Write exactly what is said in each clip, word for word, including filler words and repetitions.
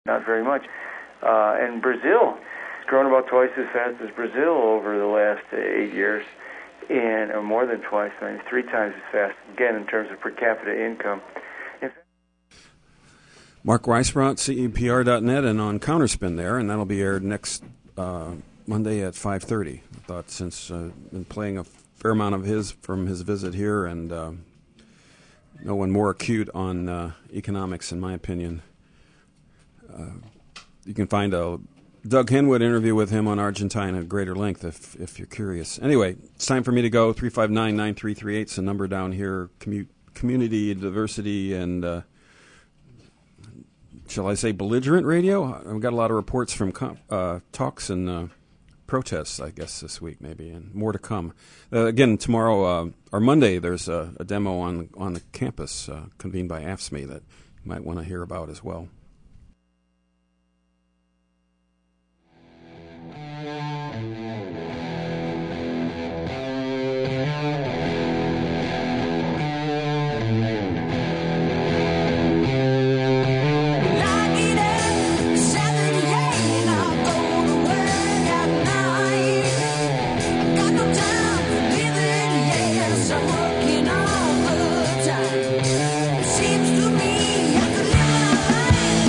not very much. Uh, and Brazil has grown about twice as fast as Brazil over the last uh, eight years, and or more than twice, I mean, three times as fast, again, in terms of per capita income. Mark Weisbrot, C E P R dot net, and on Counterspin there, and that'll be aired next uh, Monday at five thirty. I thought since I've uh, been playing a fair amount of his from his visit here, and uh, no one more acute on uh, economics, in my opinion. Uh, you can find a Doug Henwood interview with him on Argentina at greater length if if you're curious. Anyway, it's time for me to go. three five nine, nine three three eight is the number down here. Commu- community, diversity, and... Uh, shall I say belligerent radio? I've got a lot of reports from uh, talks and uh, protests, I guess, this week maybe, and more to come. Uh, again, tomorrow, uh, or Monday, there's a, a demo on, on the campus uh, convened by A F S M E that you might want to hear about as well. Seems to me I could live my life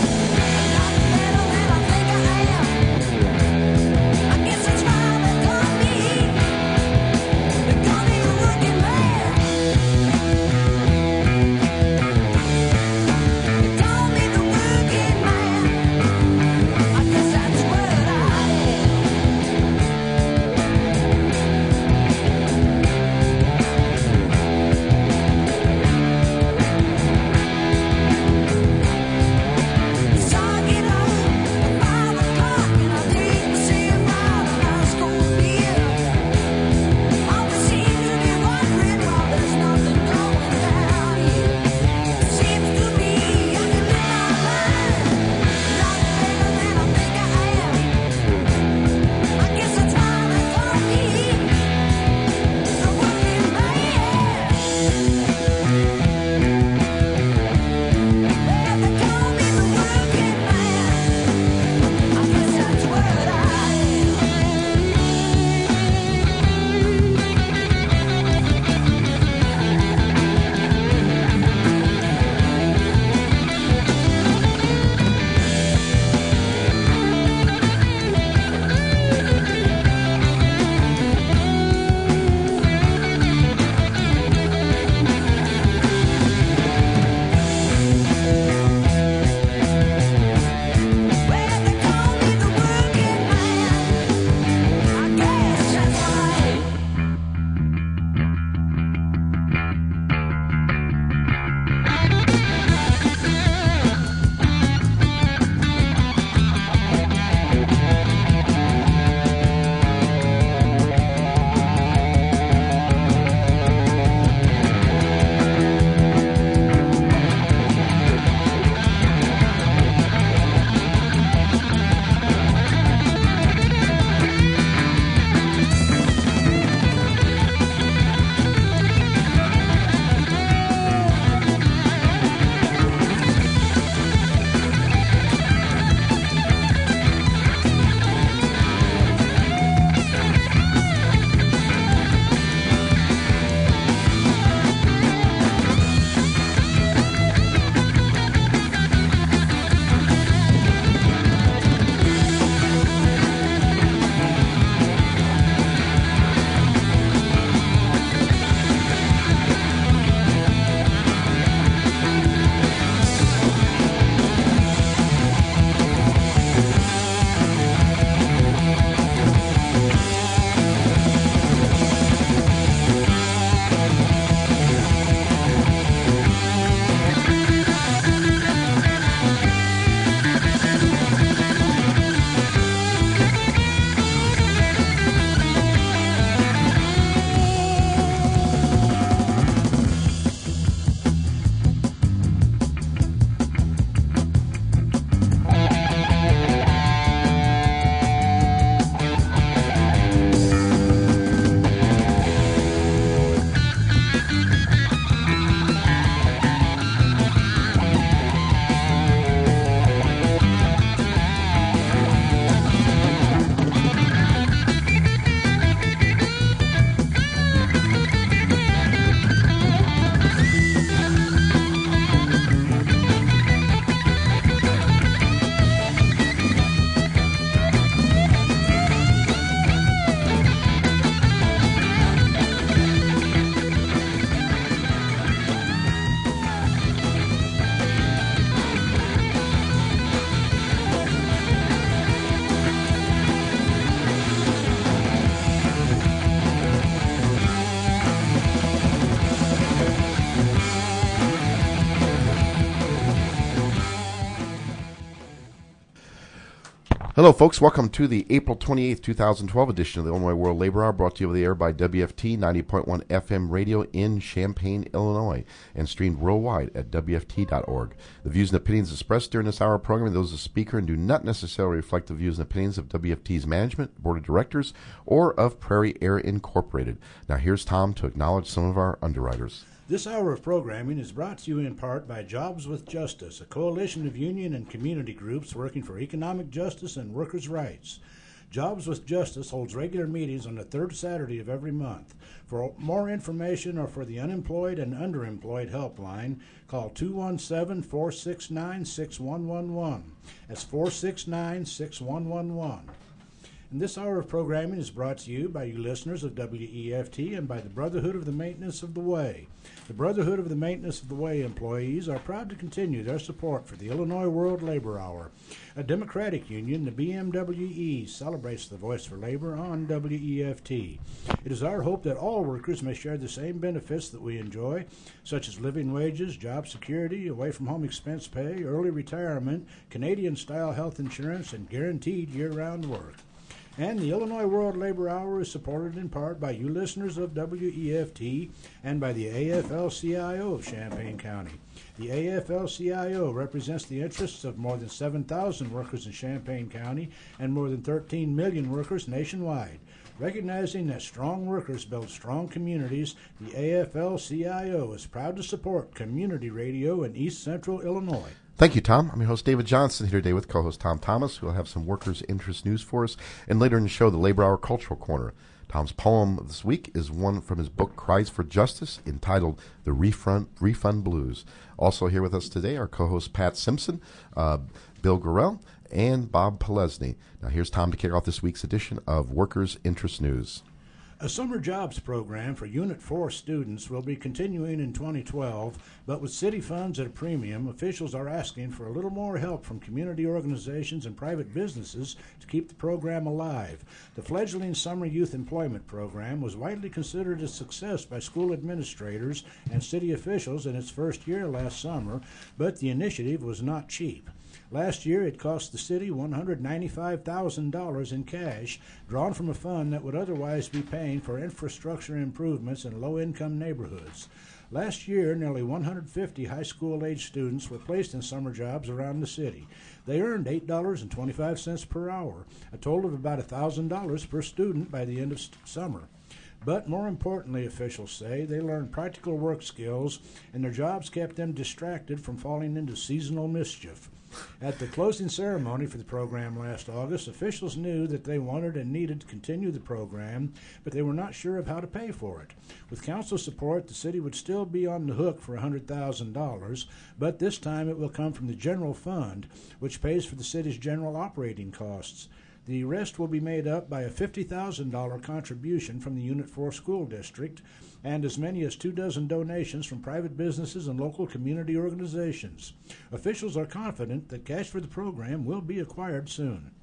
Hello, folks. Welcome to the April twenty-eighth, twenty twelve edition of the Illinois World Labor Hour, brought to you over the air by W F T ninety point one F M radio in Champaign, Illinois, and streamed worldwide at W F T dot org. The views and opinions expressed during this hour of programming are those of the speaker and do not necessarily reflect the views and opinions of W F T's management, board of directors, or of Prairie Air Incorporated. Now, here's Tom to acknowledge some of our underwriters. This hour of programming is brought to you in part by Jobs with Justice, a coalition of union and community groups working for economic justice and workers' rights. Jobs with Justice holds regular meetings on the third Saturday of every month. For more information or for the unemployed and underemployed helpline, call two one seven, four six nine, six one one one. That's four six nine, six one one one. And this hour of programming is brought to you by you listeners of W E F T and by the Brotherhood of the Maintenance of the Way. The Brotherhood of the Maintenance of the Way employees are proud to continue their support for the Illinois World Labor Hour. A Democratic union, the B M W E, celebrates the voice for labor on W E F T. It is our hope that all workers may share the same benefits that we enjoy, such as living wages, job security, away-from-home expense pay, early retirement, Canadian-style health insurance, and guaranteed year-round work. And the Illinois World Labor Hour is supported in part by you listeners of W E F T and by the A F L C I O of Champaign County. The A F L C I O represents the interests of more than seven thousand workers in Champaign County and more than thirteen million workers nationwide. Recognizing that strong workers build strong communities, the A F L C I O is proud to support community radio in East Central Illinois. Thank you, Tom. I'm your host, David Johnson, here today with co-host Tom Thomas, who will have some workers' interest news for us, and later in the show, the Labor Hour Cultural Corner. Tom's poem this week is one from his book, Cries for Justice, entitled The Refund, Refund Blues. Also here with us today are co-hosts Pat Simpson, uh, Bill Gorell, and Bob Pelesny. Now here's Tom to kick off this week's edition of Workers' Interest News. A summer jobs program for Unit four students will be continuing in twenty twelve, but with city funds at a premium, officials are asking for a little more help from community organizations and private businesses to keep the program alive. The fledgling Summer Youth Employment Program was widely considered a success by school administrators and city officials in its first year last summer, but the initiative was not cheap. Last year, it cost the city one hundred ninety-five thousand dollars in cash, drawn from a fund that would otherwise be paying for infrastructure improvements in low-income neighborhoods. Last year, nearly one hundred fifty high school-age students were placed in summer jobs around the city. They earned eight dollars and twenty-five cents per hour, a total of about one thousand dollars per student by the end of summer. But more importantly, officials say, they learned practical work skills, and their jobs kept them distracted from falling into seasonal mischief. At the closing ceremony for the program last August, officials knew that they wanted and needed to continue the program, but they were not sure of how to pay for it. With council support, the city would still be on the hook for one hundred thousand dollars, but this time it will come from the general fund, which pays for the city's general operating costs. The rest will be made up by a fifty thousand dollars contribution from the Unit four School District and as many as two dozen donations from private businesses and local community organizations. Officials are confident that cash for the program will be acquired soon.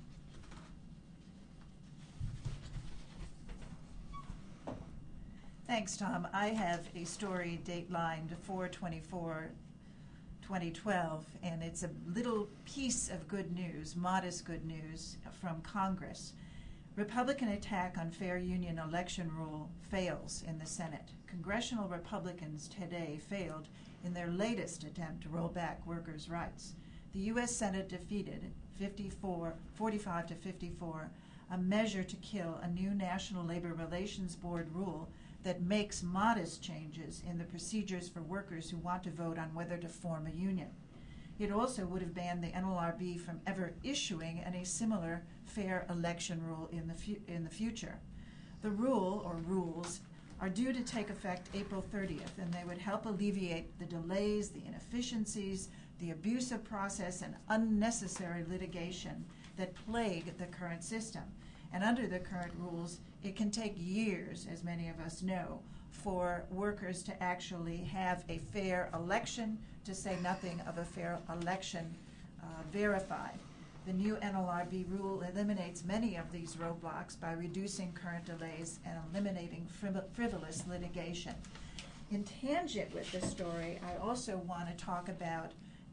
Thanks, Tom. I have a story datelined four twenty-four twenty twelve, and it's a little piece of good news, modest good news from Congress. Republican attack on fair union election rule fails in the Senate. Congressional Republicans today failed in their latest attempt to roll back workers' rights. The U S Senate defeated fifty-four, forty-five to fifty-four a measure to kill a new National Labor Relations Board rule that makes modest changes in the procedures for workers who want to vote on whether to form a union. It also would have banned the N L R B from ever issuing any similar fair election rule in the fu- in the future. The rule, or rules, are due to take effect April thirtieth, and they would help alleviate the delays, the inefficiencies, the abusive process, and unnecessary litigation that plague the current system. And under the current rules, it can take years, as many of us know, for workers to actually have a fair election, to say nothing of a fair election uh, verified. The new N L R B rule eliminates many of these roadblocks by reducing current delays and eliminating friv- frivolous litigation. In tangent with this story, I also want to talk about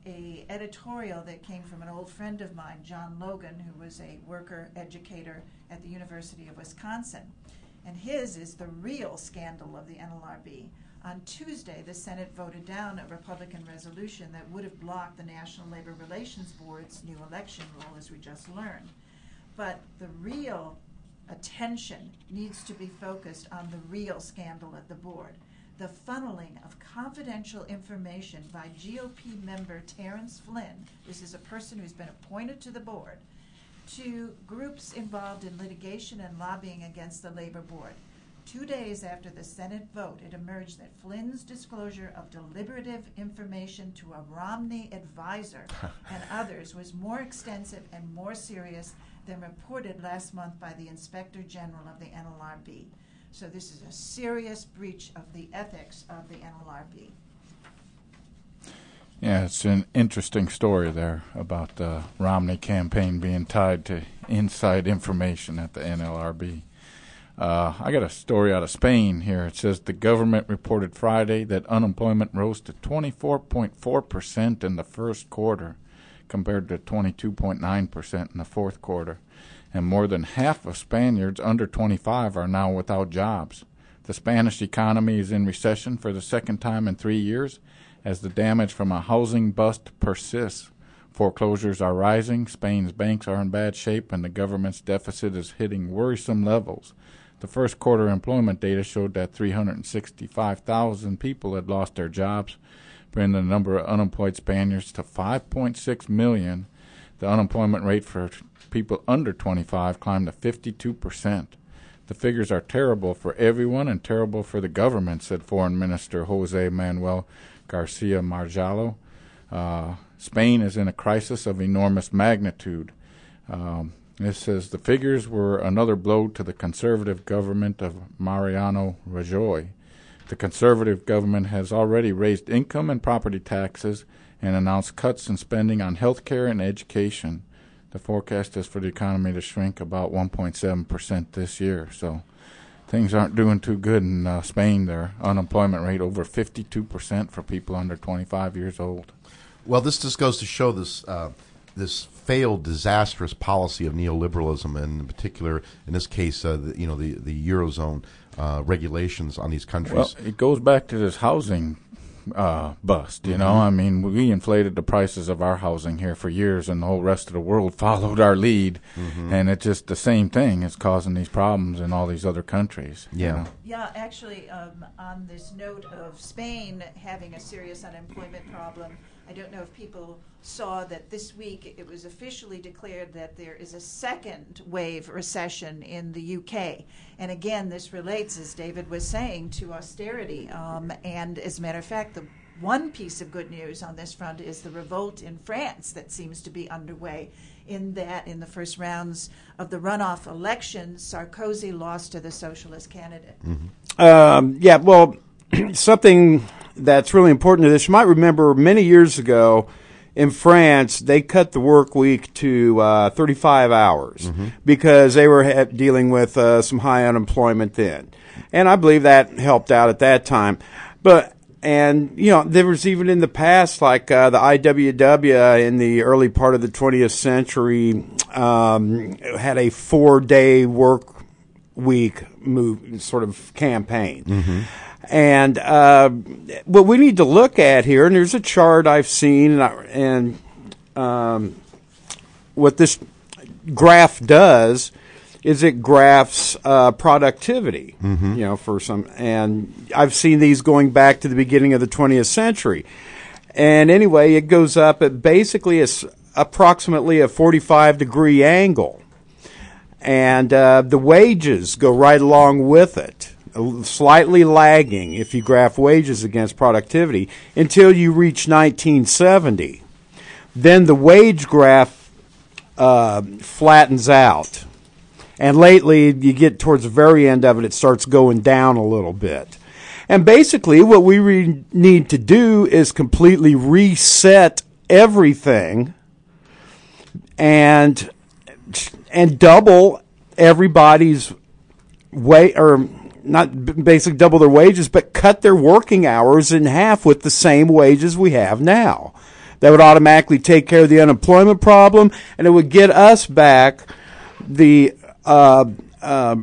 a editorial that came from an old friend of mine, John Logan, who was a worker educator at the University of Wisconsin. And his is the real scandal of the N L R B. On Tuesday, the Senate voted down a Republican resolution that would have blocked the National Labor Relations Board's new election rule, as we just learned. But the real attention needs to be focused on the real scandal at the board. The funneling of confidential information by G O P member Terrence Flynn, this is a person who's been appointed to the board, to groups involved in litigation and lobbying against the labor board. Two days after the Senate vote, it emerged that Flynn's disclosure of deliberative information to a Romney advisor and others was more extensive and more serious than reported last month by the Inspector General of the N L R B. So this is a serious breach of the ethics of the N L R B. Yeah, it's an interesting story there about the Romney campaign being tied to inside information at the N L R B. Uh, I got a story out of Spain here. It says the government reported Friday that unemployment rose to twenty-four point four percent in the first quarter, compared to twenty-two point nine percent in the fourth quarter. And more than half of Spaniards under twenty-five are now without jobs. The Spanish economy is in recession for the second time in three years, as the damage from a housing bust persists. Foreclosures are rising, Spain's banks are in bad shape, and the government's deficit is hitting worrisome levels. The first quarter employment data showed that three hundred sixty-five thousand people had lost their jobs, bringing the number of unemployed Spaniards to five point six million. The unemployment rate for people under twenty-five climbed to fifty-two percent. The figures are terrible for everyone and terrible for the government, said Foreign Minister Jose Manuel Garcia Margallo. Uh, Spain is in a crisis of enormous magnitude. Um, This says the figures were another blow to the conservative government of Mariano Rajoy. The conservative government has already raised income and property taxes and announced cuts in spending on health care and education. The forecast is for the economy to shrink about one point seven percent this year. So things aren't doing too good in uh, Spain. Their unemployment rate over fifty-two percent for people under twenty-five years old. Well, this just goes to show this uh, this failed, disastrous policy of neoliberalism, and in particular, in this case, uh, the, you know, the the Eurozone uh, regulations on these countries. Well, it goes back to this housing uh, bust. You mm-hmm. know, I mean, we inflated the prices of our housing here for years, and the whole rest of the world followed our lead. Mm-hmm. And it's just the same thing. It's causing these problems in all these other countries. Yeah. You know? Yeah, actually, um, on this note of Spain having a serious unemployment problem, I don't know if people saw that this week it was officially declared that there is a second wave recession in the U K. And again, this relates, as David was saying, to austerity. Um, and as a matter of fact, the one piece of good news on this front is the revolt in France that seems to be underway, in that in the first rounds of the runoff elections, Sarkozy lost to the socialist candidate. Mm-hmm. Um, yeah, well, something that's really important to this, you might remember many years ago in France, they cut the work week to uh, thirty-five hours mm-hmm. because they were ha- dealing with uh, some high unemployment then. And I believe that helped out at that time. But And, you know, there was even in the past, like uh, the I W W in the early part of the twentieth century um, had a four-day work week move sort of campaign. Mm-hmm. And uh, what we need to look at here, and there's a chart I've seen, and, I, and um, what this graph does is it graphs uh, productivity, mm-hmm. you know, for some, and I've seen these going back to the beginning of the twentieth century. And anyway, it goes up at basically a, approximately a forty-five degree angle. And uh, the wages go right along with it, slightly lagging if you graph wages against productivity until you reach nineteen seventy. Then the wage graph uh, flattens out. And lately, you get towards the very end of it, it starts going down a little bit. And basically, what we re- need to do is completely reset everything and and double everybody's way, or not basically double their wages, but cut their working hours in half with the same wages we have now. that would automatically take care of the unemployment problem, and it would get us back the uh, uh,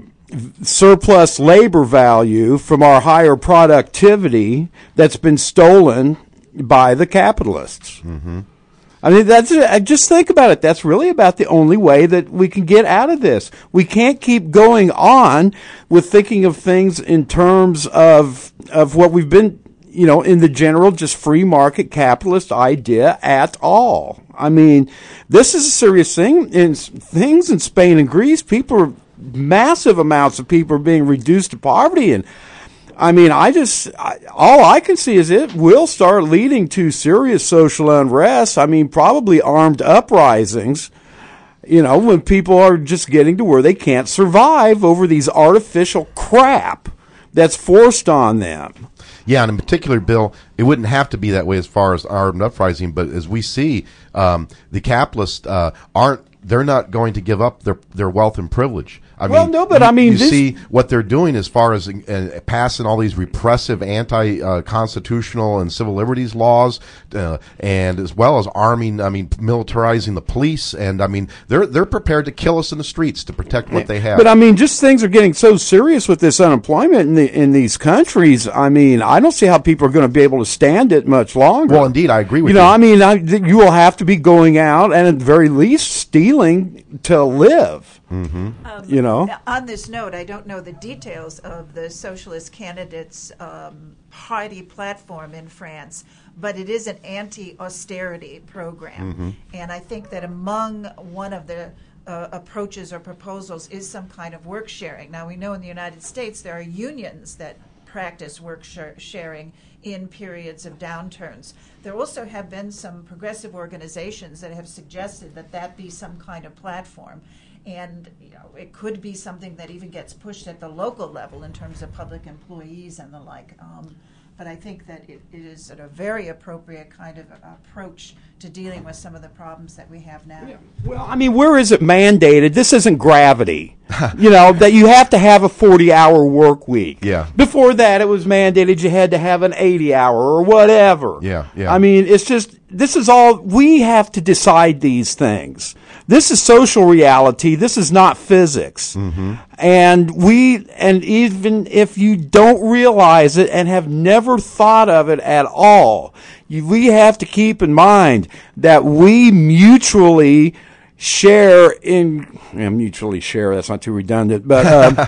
surplus labor value from our higher productivity that's been stolen by the capitalists. Mm-hmm. I mean, that's just think about it. That's really about the only way that we can get out of this. We can't keep going on with thinking of things in terms of of what we've been, you know, in the general just free market capitalist idea at all. I mean, this is a serious thing. In things in Spain and Greece, people are, massive amounts of people are being reduced to poverty, and I mean, I just, I, all I can see is it will start leading to serious social unrest. I mean, probably armed uprisings, you know, when people are just getting to where they can't survive over these artificial crap that's forced on them. Yeah, and in particular, Bill, it wouldn't have to be that way as far as armed uprising, but as we see, um, the capitalists uh, aren't, they're not going to give up their, their wealth and privilege. I well, mean, no, but you, I mean, you this... see what they're doing as far as uh, passing all these repressive, anti-constitutional uh, and civil liberties laws, uh, and as well as arming, I mean, militarizing the police, and I mean, they're they're prepared to kill us in the streets to protect what they have. But I mean, just things are getting so serious with this unemployment in the in these countries. I mean, I don't see how people are going to be able to stand it much longer. Well, indeed, I agree with you. You know, I mean, I, you will have to be going out and at the very least stealing to live. Mm-hmm. Um, you know, on this note, I don't know the details of the socialist candidates' um, party platform in France, but it is an anti-austerity program, mm-hmm. and I think that among one of the uh, approaches or proposals is some kind of work sharing. Now, we know in the United States there are unions that practice work sh- sharing in periods of downturns. There also have been some progressive organizations that have suggested that that be some kind of platform. And you know, it could be something that even gets pushed at the local level in terms of public employees and the like. Um, but I think that it, it is a very appropriate kind of approach to dealing with some of the problems that we have now. Yeah. Well, I mean, where is it mandated? This isn't gravity. You know, that you have to have a forty-hour work week. Yeah. Before that, it was mandated you had to have an eighty-hour or whatever. Yeah, yeah. I mean, it's just, this is all, we have to decide these things. This is social reality. This is not physics. Mm-hmm. And we, and even if you don't realize it and have never thought of it at all, you, we have to keep in mind that we mutually share in, yeah, mutually share, that's not too redundant, but um,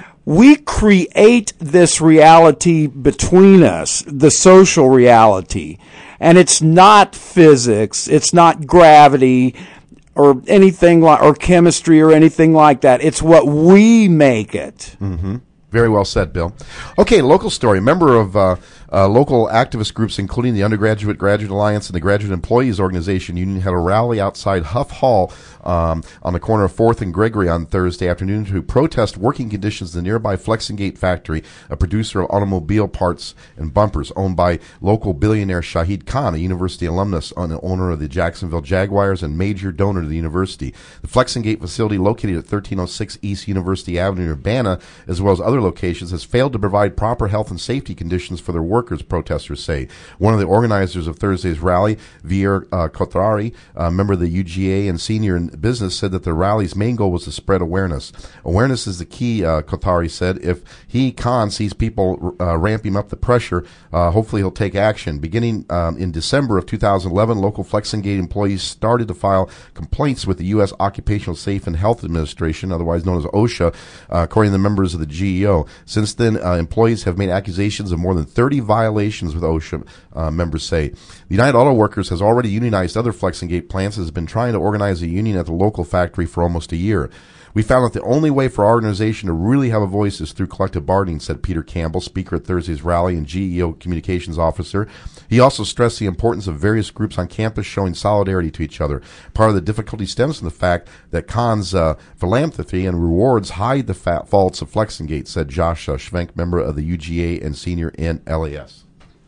we create this reality between us, the social reality. And it's not physics, it's not gravity, or anything like, or chemistry or anything like that. It's what we make it. Mm-hmm. Very well said, Bill. Okay, local story. A member of uh, uh, local activist groups, including the Undergraduate Graduate Alliance and the Graduate Employees Organization Union, had a rally outside Huff Hall um, on the corner of fourth and Gregory on Thursday afternoon to protest working conditions in the nearby Flexingate factory, a producer of automobile parts and bumpers owned by local billionaire Shahid Khan, a university alumnus and owner of the Jacksonville Jaguars and major donor to the university. The Flexingate facility, located at thirteen oh six East University Avenue in Urbana, as well as other locations, has failed to provide proper health and safety conditions for their workers, protesters say. One of the organizers of Thursday's rally, Vier uh, Kotrari, a member of the U G A and senior in business, said that the rally's main goal was to spread awareness. Awareness is the key, uh, Kotrari said. If he, Khan, sees people uh, ramping up the pressure, uh, hopefully he'll take action. Beginning um, in December of two thousand eleven, local Flexingate employees started to file complaints with the U S Occupational Safe and Health Administration, otherwise known as OSHA, uh, according to the members of the G E O. Since then, uh, employees have made accusations of more than thirty violations with OSHA, uh, members say. The United Auto Workers has already unionized other Flexingate plants and has been trying to organize a union at the local factory for almost a year. We found that the only way for our organization to really have a voice is through collective bargaining, said Peter Campbell, speaker at Thursday's rally and G E O communications officer. He also stressed the importance of various groups on campus showing solidarity to each other. Part of the difficulty stems from the fact that Khan's uh, philanthropy and rewards hide the fat faults of Flexingate, said Josh uh, Schwenk, member of the U G A and senior in L A S.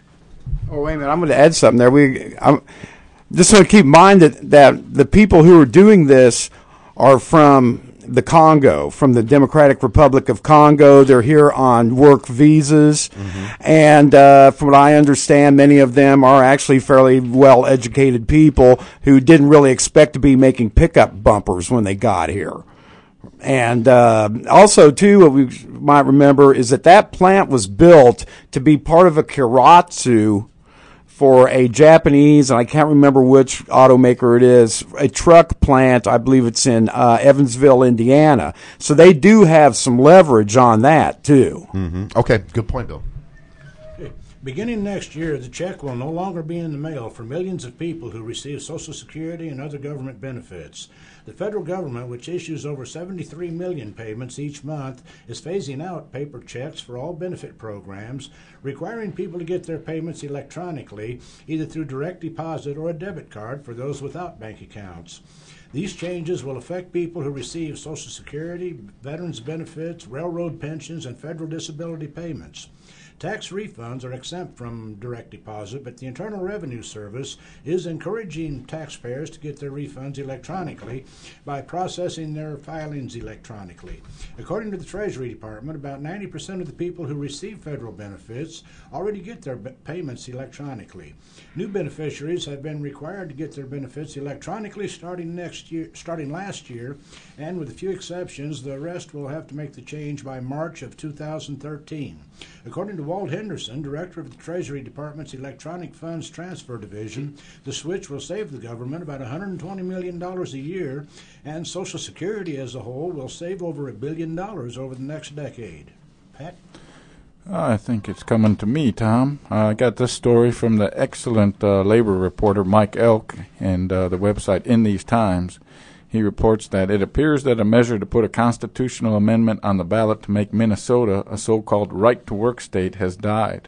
Oh, wait a minute. I'm going to add something there. We, I'm just going to keep in mind that, that the people who are doing this are from the Congo, from the Democratic Republic of Congo. They're here on work visas. Mm-hmm. And uh, from what I understand, many of them are actually fairly well-educated people who didn't really expect to be making pickup bumpers when they got here. And uh, also, too, what we might remember is that that plant was built to be part of a keiretsu for a Japanese, and I can't remember which automaker it is, a truck plant. I believe it's in uh, Evansville, Indiana. So they do have some leverage on that, too. Mm-hmm. Okay, good point, Bill. Beginning next year, the check will no longer be in the mail for millions of people who receive Social Security and other government benefits. The federal government, which issues over seventy-three million payments each month, is phasing out paper checks for all benefit programs, requiring people to get their payments electronically, either through direct deposit or a debit card for those without bank accounts. These changes will affect people who receive Social Security, veterans benefits, railroad pensions, and federal disability payments. Tax refunds are exempt from direct deposit, but the Internal Revenue Service is encouraging taxpayers to get their refunds electronically by processing their filings electronically. According to the Treasury Department, about ninety percent of the people who receive federal benefits already get their b- payments electronically. New beneficiaries have been required to get their benefits electronically starting next year, starting last year, and with a few exceptions, the rest will have to make the change by March of two thousand thirteen. According to Walt Henderson, director of the Treasury Department's Electronic Funds Transfer Division, the switch will save the government about one hundred twenty million dollars a year, and Social Security as a whole will save over a billion dollars over the next decade. Pat? I think it's coming to me, Tom. Uh, I got this story from the excellent uh, labor reporter Mike Elk and uh, the website In These Times. He reports that it appears that a measure to put a constitutional amendment on the ballot to make Minnesota a so-called right-to-work state has died.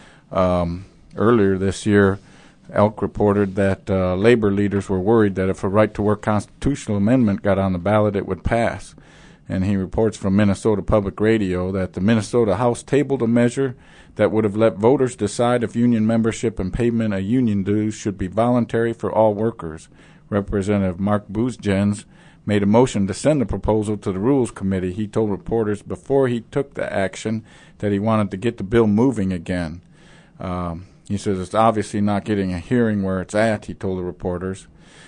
Um, earlier this year, Elk reported that uh, labor leaders were worried that if a right-to-work constitutional amendment got on the ballot, it would pass. And he reports from Minnesota Public Radio that the Minnesota House tabled a measure that would have let voters decide if union membership and payment of union dues should be voluntary for all workers. Representative Mark Boosgens made a motion to send the proposal to the Rules Committee. He told reporters before he took the action that he wanted to get the bill moving again. Um, he says it's obviously not getting a hearing where it's at, he told the reporters.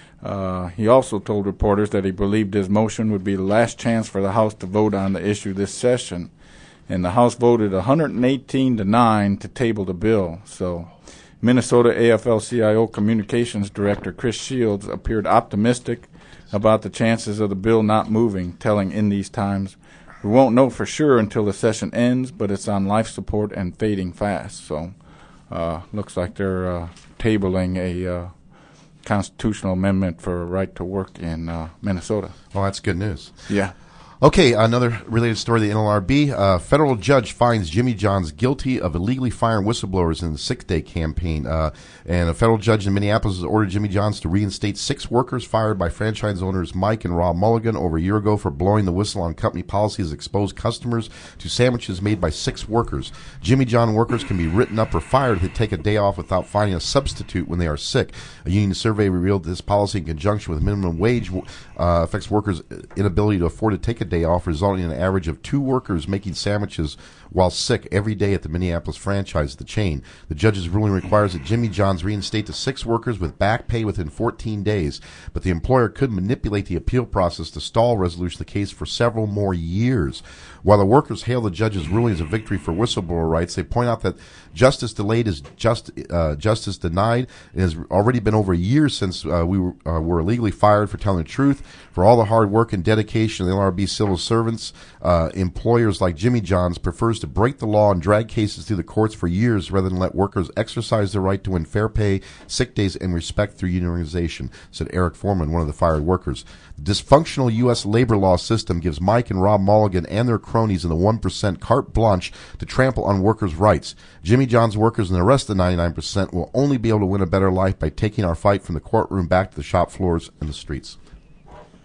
Uh, he also told reporters that he believed his motion would be the last chance for the House to vote on the issue this session. And the House voted one hundred eighteen to nine to table the bill. So Minnesota A F L C I O Communications Director Chris Shields appeared optimistic about the chances of the bill not moving, telling In These Times, "We won't know for sure until the session ends, but it's on life support and fading fast." So uh, looks like they're uh, tabling a uh, constitutional amendment for a right to work in uh, Minnesota. Well, that's good news. Yeah. Okay, another related story, the N L R B. A federal judge finds Jimmy John's guilty of illegally firing whistleblowers in the six-day campaign. Uh, and a federal judge in Minneapolis has ordered Jimmy John's to reinstate six workers fired by franchise owners Mike and Rob Mulligan over a year ago for blowing the whistle on company policies that exposed customers to sandwiches made by six workers. Jimmy John workers can be written up or fired if they take a day off without finding a substitute when they are sick. A union survey revealed that this policy, in conjunction with minimum wage, uh, affects workers' inability to afford to take a day off, resulting in an average of two workers making sandwiches while sick every day at the Minneapolis franchise, the chain. The judge's ruling requires that Jimmy John's reinstate the six workers with back pay within fourteen days, but the employer could manipulate the appeal process to stall resolution of the case for several more years. While the workers hail the judge's ruling as a victory for whistleblower rights, they point out that justice delayed is just uh, justice denied. It has already been over a year since uh, we were, uh, were illegally fired for telling the truth. For all the hard work and dedication of the N L R B civil servants, uh, employers like Jimmy John's prefers to break the law and drag cases through the courts for years rather than let workers exercise their right to win fair pay, sick days, and respect through unionization, said Eric Foreman, one of the fired workers. The dysfunctional U S labor law system gives Mike and Rob Mulligan and their cronies in the one percent carte blanche to trample on workers' rights. Jimmy John's workers and the rest of the ninety-nine percent will only be able to win a better life by taking our fight from the courtroom back to the shop floors and the streets.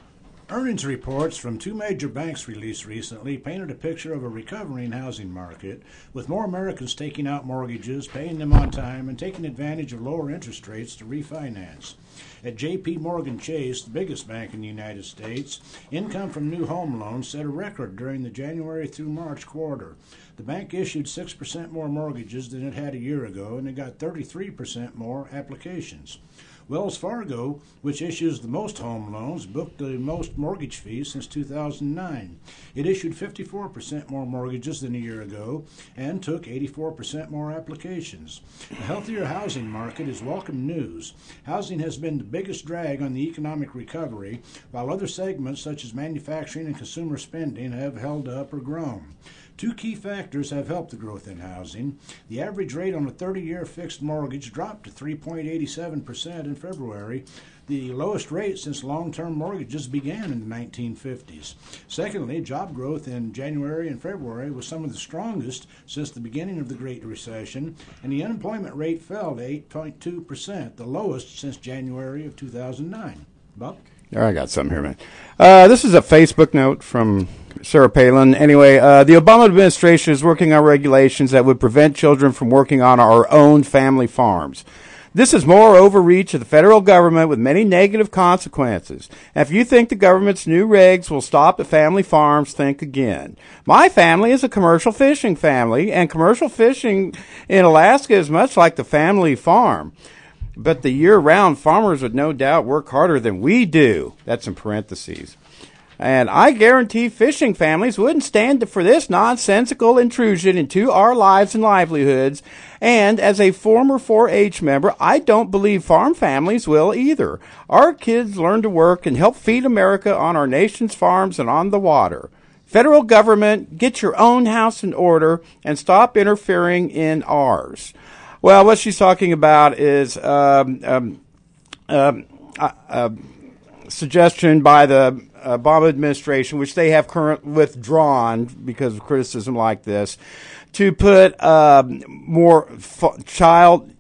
Earnings reports from two major banks released recently painted a picture of a recovering housing market, with more Americans taking out mortgages, paying them on time, and taking advantage of lower interest rates to refinance. At J P Morgan Chase, the biggest bank in the United States, income from new home loans set a record during the January through March quarter. The bank issued six percent more mortgages than it had a year ago, and it got thirty-three percent more applications. Wells Fargo, which issues the most home loans, booked the most mortgage fees since two thousand nine. It issued fifty-four percent more mortgages than a year ago and took eighty-four percent more applications. A healthier housing market is welcome news. Housing has been the biggest drag on the economic recovery, while other segments such as manufacturing and consumer spending have held up or grown. Two key factors have helped the growth in housing. The average rate on a thirty-year fixed mortgage dropped to three point eight seven percent in February, the lowest rate since long-term mortgages began in the nineteen fifties. Secondly, job growth in January and February was some of the strongest since the beginning of the Great Recession, and the unemployment rate fell to eight point two percent, the lowest since January of two thousand nine. Bob? There, I got something here, man. Uh, this is a Facebook note from Sarah Palin. Anyway, uh, the Obama administration is working on regulations that would prevent children from working on our own family farms. This is more overreach of the federal government with many negative consequences. And if you think the government's new regs will stop at family farms, think again. My family is a commercial fishing family, and commercial fishing in Alaska is much like the family farm. But the year-round farmers would no doubt work harder than we do. That's in parentheses. And I guarantee fishing families wouldn't stand for this nonsensical intrusion into our lives and livelihoods. And as a former four H member, I don't believe farm families will either. Our kids learn to work and help feed America on our nation's farms and on the water. Federal government, get your own house in order and stop interfering in ours. Well, what she's talking about is um, um, um, uh, uh, suggestion by the Obama administration, which they have currently withdrawn because of criticism like this, to put um, more f- child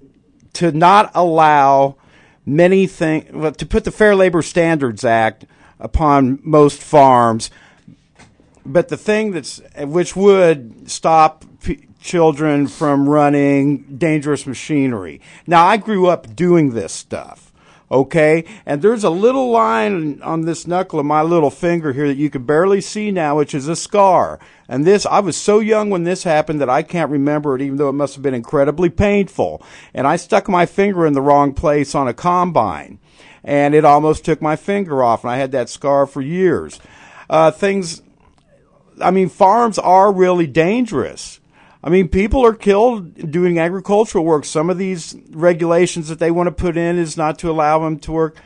to not allow many things, well, to put the Fair Labor Standards Act upon most farms. But the thing that's which would stop p- children from running dangerous machinery. Now, I grew up doing this stuff, okay? And there's a little line on this knuckle of my little finger here that you can barely see now, which is a scar. And this, I was so young when this happened that I can't remember it, even though it must have been incredibly painful. And I stuck my finger in the wrong place on a combine, and it almost took my finger off, and I had that scar for years. Uh, things, I mean, farms are really dangerous. I mean, people are killed doing agricultural work. Some of these regulations that they want to put in is not to allow them to work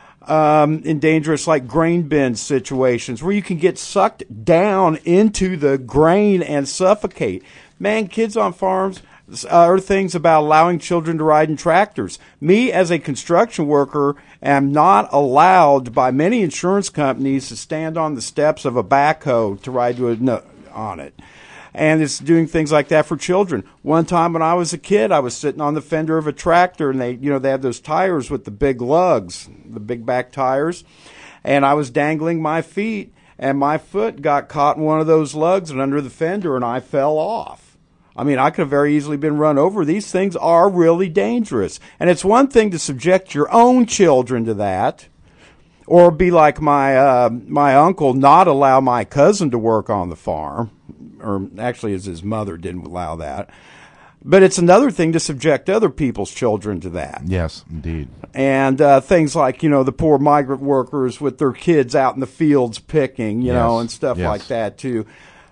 um, in dangerous, like grain bin situations, where you can get sucked down into the grain and suffocate. Man, kids on farms uh, are things about allowing children to ride in tractors. Me, as a construction worker, am not allowed by many insurance companies to stand on the steps of a backhoe to ride to a, no, on it. And it's doing things like that for children. One time when I was a kid, I was sitting on the fender of a tractor, and they, you know, they have those tires with the big lugs, the big back tires, and I was dangling my feet, and my foot got caught in one of those lugs and under the fender, and I fell off. I mean, I could have very easily been run over. These things are really dangerous. And it's one thing to subject your own children to that, or be like my uh, my uncle, not allow my cousin to work on the farm. Or actually, as his mother didn't allow that. But it's another thing to subject other people's children to that. Yes, indeed. And uh, things like, you know, the poor migrant workers with their kids out in the fields picking, you yes. know, and stuff yes. like that, too.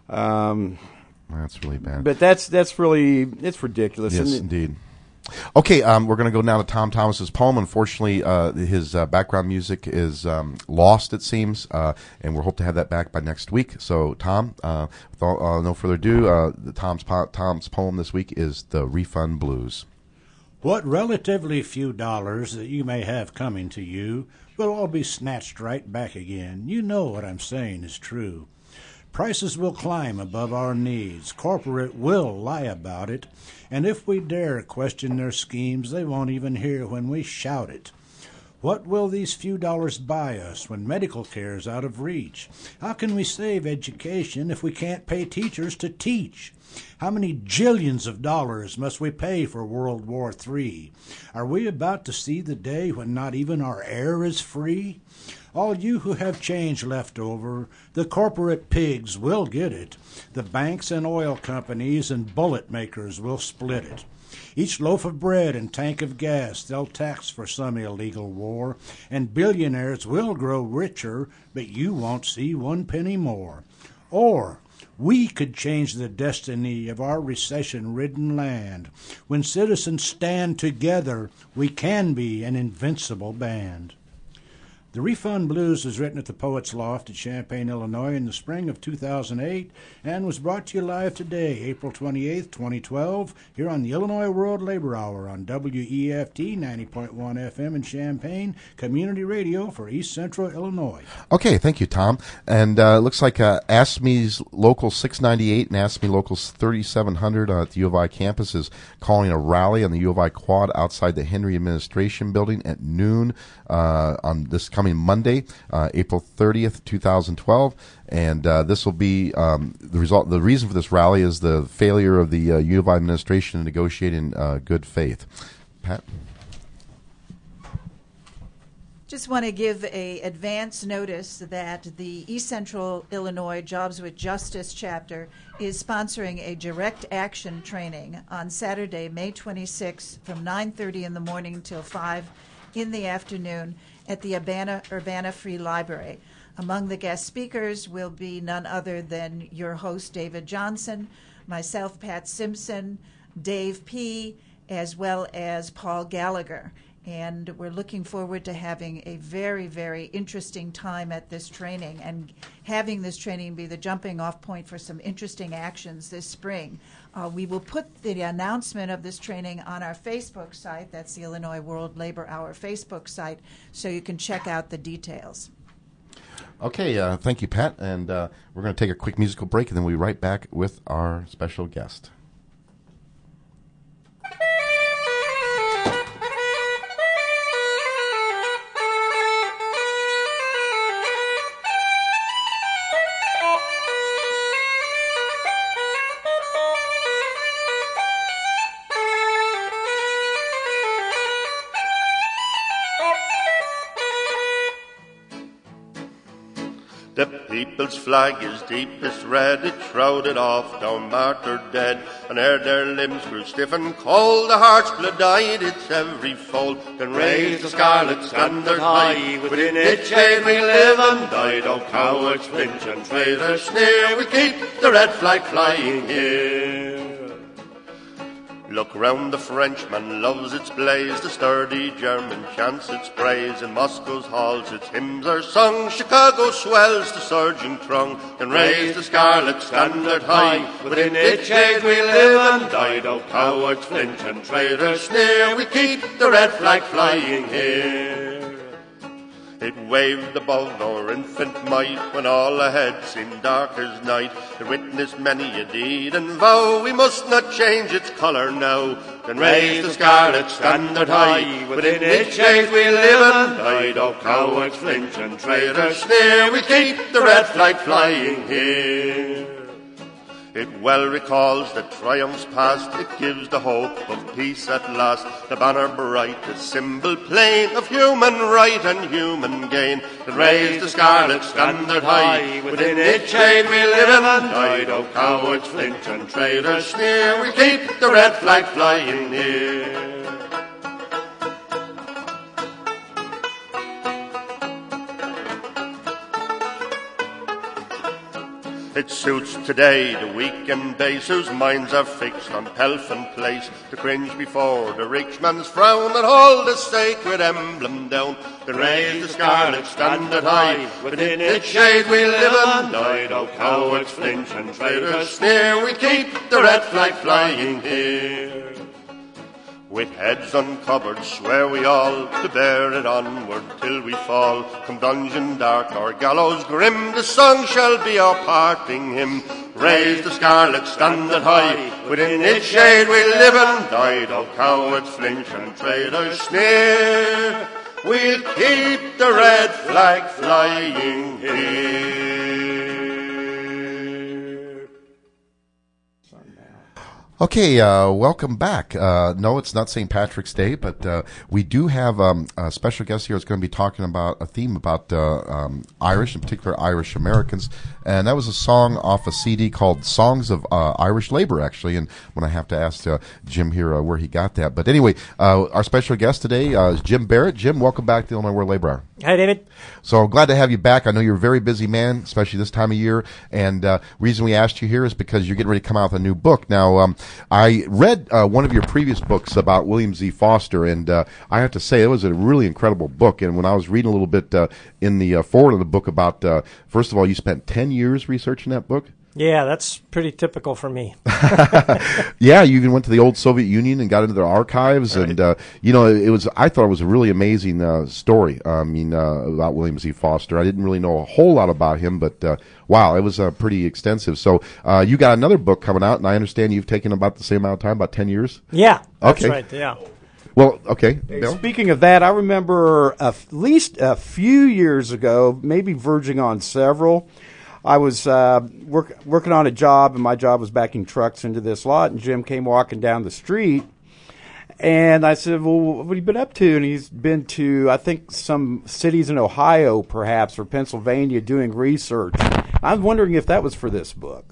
Um, that's really bad. But that's that's really, it's ridiculous. Yes, isn't it? Indeed. Okay, um, we're going to go now to Tom Thomas's poem. Unfortunately, uh, his uh, background music is um, lost, it seems, uh, and we hope to have that back by next week. So, Tom, uh, with all, uh, no further ado, uh, the Tom's, po- Tom's poem this week is The Refund Blues. What relatively few dollars that you may have coming to you will all be snatched right back again. You know what I'm saying is true. Prices will climb above our needs. Corporate will lie about it. And if we dare question their schemes, they won't even hear when we shout it. What will these few dollars buy us when medical care is out of reach? How can we save education if we can't pay teachers to teach? How many jillions of dollars must we pay for World War Three? Are we about to see the day when not even our air is free? All you who have change left over, the corporate pigs will get it. The banks and oil companies and bullet makers will split it. Each loaf of bread and tank of gas they'll tax for some illegal war, and billionaires will grow richer, but you won't see one penny more. Or we could change the destiny of our recession-ridden land. When citizens stand together, we can be an invincible band. The Refund Blues was written at the Poets Loft at Champaign, Illinois in the spring of two thousand eight and was brought to you live today, April twenty-eighth, twenty twelve, here on the Illinois World Labor Hour on W E F T ninety point one F M in Champaign, community radio for East Central Illinois. Okay, thank you, Tom. And uh, it looks like uh, ASME's Local six ninety-eight and ASME Local thirty-seven hundred uh, at the U of I campus is calling a rally on the U of I quad outside the Henry Administration Building at noon uh, on this coming Monday, uh, April thirtieth, twenty twelve, and uh, this will be um, the result. The reason for this rally is the failure of the uh, U of I administration to negotiate in uh, good faith. Pat? Just want to give a advance notice that the East Central Illinois Jobs with Justice chapter is sponsoring a direct action training on Saturday, May twenty-sixth from nine thirty in the morning till five in the afternoon at the Urbana, Urbana Free Library. Among the guest speakers will be none other than your host, David Johnson, myself, Pat Simpson, Dave P., as well as Paul Gallagher. And we're looking forward to having a very, very interesting time at this training and having this training be the jumping off point for some interesting actions this spring. Uh, we will put the announcement of this training on our Facebook site. That's the Illinois World Labor Hour Facebook site, so you can check out the details. Okay, uh, thank you, Pat. And uh, we're going to take a quick musical break, and then we'll be right back with our special guest. The people's flag is deepest red, it's shrouded off, down martyred dead, and ere their limbs grew stiff and cold, the heart's blood dyed its every fold. Then raise the scarlet standard high, within its shade we live and die. Though cowards flinch and traitors sneer, we keep the red flag flying here. Look round, the Frenchman loves its blaze, the sturdy German chants its praise. In Moscow's halls its hymns are sung, Chicago swells the surging throng. Then raise the scarlet standard high, within its shade we live and die. Though cowards flinch and traitors sneer, we keep the red flag flying here. It waved above our infant might when all ahead seemed dark as night. It witnessed many a deed and vow, we must not change its colour now. Then raise the scarlet standard high, within its shade we live and die. Though cowards flinch and traitors sneer, we keep the red flag flying here. It well recalls the triumphs past, it gives the hope of peace at last. The banner bright, the symbol plain of human right and human gain. That raise the scarlet standard high, within its shade we live and die. Though cowards flinch and traitors sneer, we keep the red flag flying near. It suits today the weak and base, whose minds are fixed on pelf and place, to cringe before the rich man's frown and hold the sacred emblem down. Then raise the scarlet standard high, within its shade we live and die. Though cowards flinch and traitors sneer, we keep the red flag flying here. With heads uncovered swear we all to bear it onward till we fall. Come dungeon dark or gallows grim, the song shall be our parting hymn. Raise the scarlet standard high, within its shade we live and die. Though cowards flinch and traitors sneer, we'll keep the red flag flying here. Okay, uh, welcome back. Uh, no, it's not Saint Patrick's Day, but uh, we do have um, a special guest here who's going to be talking about a theme about uh, um, Irish, in particular Irish Americans. And that was a song off a C D called Songs of uh, Irish Labor, actually. And when I have to ask uh, Jim here uh, where he got that. But anyway, uh, our special guest today uh, is Jim Barrett. Jim, welcome back to the Illinois World Labor Hour. Hi, David. So glad to have you back. I know you're a very busy man, especially this time of year. And uh, reason we asked you here is because you're getting ready to come out with a new book. Now, um, I read uh, one of your previous books about William Z. Foster, and uh, I have to say it was a really incredible book. And when I was reading a little bit uh, in the uh, forward of the book about, uh, first of all, you spent ten years researching that book? Yeah, that's pretty typical for me. Yeah, you even went to the old Soviet Union and got into their archives, right. and uh, you know, it was. I thought it was a really amazing uh, story. I mean, uh, about William Z. Foster. I didn't really know a whole lot about him, but uh, wow, it was uh, pretty extensive. So uh, you got another book coming out, and I understand you've taken about the same amount of time, about ten years. Yeah, that's okay. right. Yeah. Well, okay. Bill? Speaking of that, I remember at least a few years ago, maybe verging on several. I was uh, work, working on a job, and my job was backing trucks into this lot, and Jim came walking down the street, and I said, well, what have you been up to? And he's been to, I think, some cities in Ohio, perhaps, or Pennsylvania, doing research. I was wondering if that was for this book.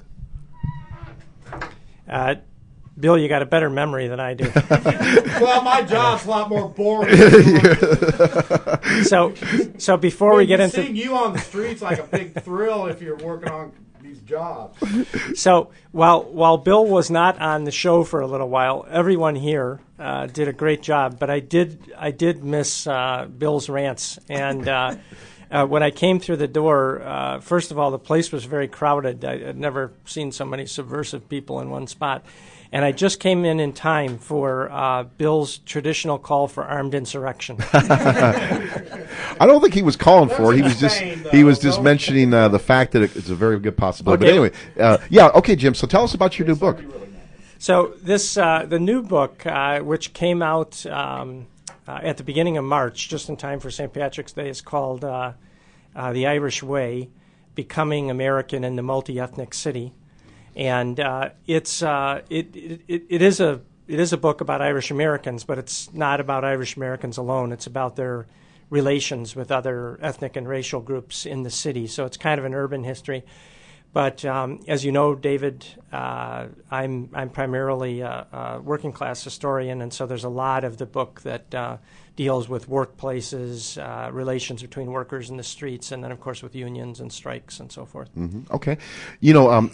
Uh, Bill, you got a better memory than I do. Well, my job's a lot more boring. so, so before we get into seeing you on the streets like a big thrill if you're working on these jobs. So while while Bill was not on the show for a little while, everyone here uh, did a great job. But I did I did miss uh, Bill's rants, and uh, uh, when I came through the door, uh, first of all, the place was very crowded. I had never seen so many subversive people in one spot. And I just came in in time for uh, Bill's traditional call for armed insurrection. I don't think he was calling for it. He was just Spain, though, he was just though. mentioning uh, the fact that it's a very good possibility. Okay. But anyway, uh, yeah, okay, Jim. So tell us about your new book. So this uh, the new book, uh, which came out um, uh, at the beginning of March, just in time for Saint Patrick's Day, is called uh, uh, The Irish Way: Becoming American in the Multi-Ethnic City. And uh, it's uh, it, it it is a it is a book about Irish Americans, but it's not about Irish Americans alone. It's about their relations with other ethnic and racial groups in the city. So it's kind of an urban history. But um, as you know, David, uh, I'm I'm primarily a, a working class historian, and so there's a lot of the book that uh, deals with workplaces, uh, relations between workers in the streets, and then of course with unions and strikes and so forth. Mm-hmm. Okay, you know. Um,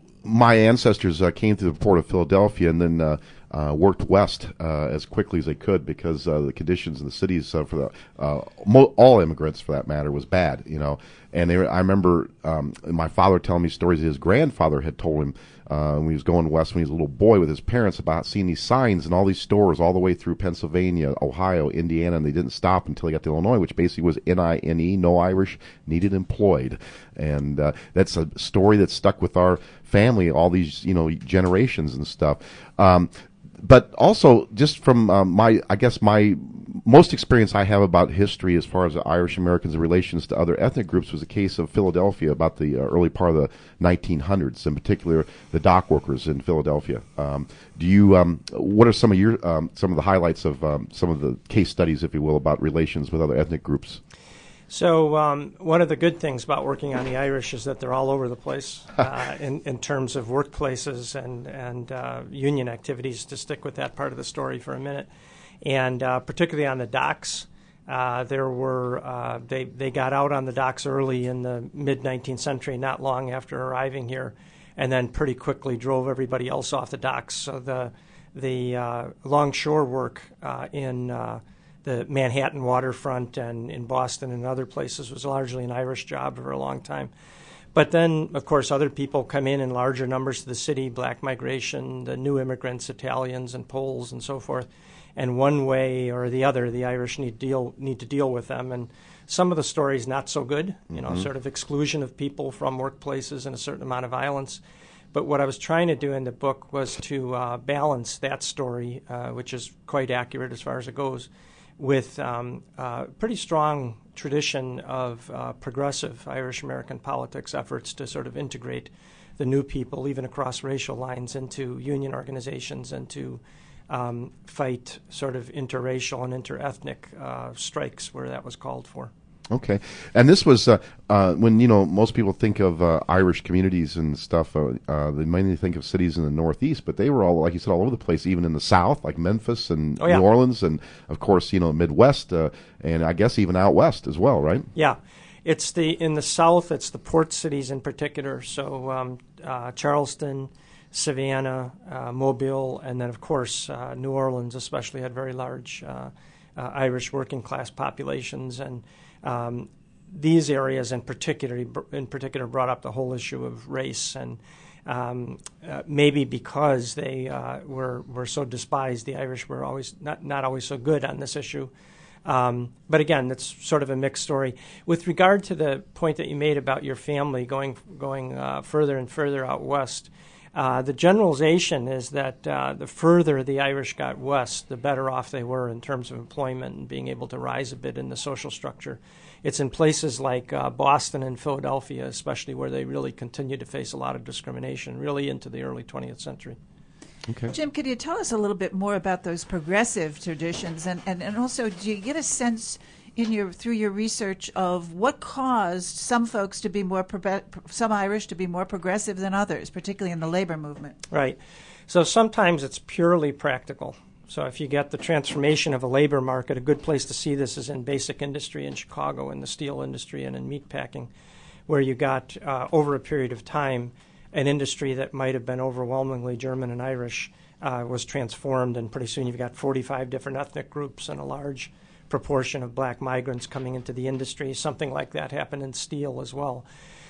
My ancestors uh, came to the port of Philadelphia and then uh, uh, worked west uh, as quickly as they could because uh, the conditions in the cities uh, for the uh, mo- all immigrants, for that matter, was bad. You know, and they were, I remember um, my father telling me stories that his grandfather had told him uh, when he was going west when he was a little boy with his parents about seeing these signs in all these stores all the way through Pennsylvania, Ohio, Indiana, and they didn't stop until they got to Illinois, which basically was N I N E, no Irish needed employed. And uh, that's a story that stuck with our family all these, you know, generations and stuff. Um, but also, just from um, my, I guess my most experience I have about history as far as Irish Americans' relations to other ethnic groups was a case of Philadelphia about the uh, early part of the nineteen hundreds, in particular the dock workers in Philadelphia. Um, do you? Um, what are some of your um, some of the highlights of um, some of the case studies, if you will, about relations with other ethnic groups? So um, one of the good things about working on the Irish is that they're all over the place uh, in, in terms of workplaces and, and uh, union activities, to stick with that part of the story for a minute. And uh, particularly on the docks, uh, there were uh, they, they got out on the docks early in the mid-nineteenth century, not long after arriving here, and then pretty quickly drove everybody else off the docks. So the, the uh, longshore work uh, in uh, the Manhattan waterfront and in Boston and other places was largely an Irish job for a long time. But then, of course, other people come in in larger numbers to the city, black migration, the new immigrants, Italians and Poles and so forth. And one way or the other, the Irish need deal need to deal with them. And some of the stories not so good, you know, mm-hmm. sort of exclusion of people from workplaces and a certain amount of violence. But what I was trying to do in the book was to uh, balance that story, uh, which is quite accurate as far as it goes, with um, a pretty strong tradition of uh, progressive Irish American politics efforts to sort of integrate the new people, even across racial lines, into union organizations and to um, fight sort of interracial and interethnic uh, strikes where that was called for. Okay, and this was uh, uh, when you know most people think of uh, Irish communities and stuff. Uh, uh, they mainly think of cities in the Northeast, but they were all, like you said, all over the place. Even in the South, like Memphis and oh, yeah. New Orleans, and of course, you know, Midwest, uh, and I guess even out west as well, right? Yeah, it's the in the South. It's the port cities in particular. So um, uh, Charleston, Savannah, uh, Mobile, and then of course uh, New Orleans, especially had very large uh, uh, Irish working class populations and. Um, these areas in particular, in particular, brought up the whole issue of race, and um, uh, maybe because they uh, were were so despised, the Irish were always not not always so good on this issue. Um, but again, that's sort of a mixed story. With regard to the point that you made about your family going going uh, further and further out west. Uh, the generalization is that uh, the further the Irish got west, the better off they were in terms of employment and being able to rise a bit in the social structure. It's in places like uh, Boston and Philadelphia, especially, where they really continue to face a lot of discrimination, really into the early twentieth century. Okay. Jim, could you tell us a little bit more about those progressive traditions, and, and, and also do you get a sense in your through your research of what caused some folks to be more pro- some Irish to be more progressive than others, particularly in the labor movement? Right. So sometimes it's purely practical. So if you get the transformation of a labor market, a good place to see this is in basic industry in Chicago, in the steel industry and in meatpacking, where you got uh, over a period of time an industry that might have been overwhelmingly German and Irish uh, was transformed, and pretty soon you've got forty-five different ethnic groups and a large proportion of black migrants coming into the industry. Something like that happened in steel as well.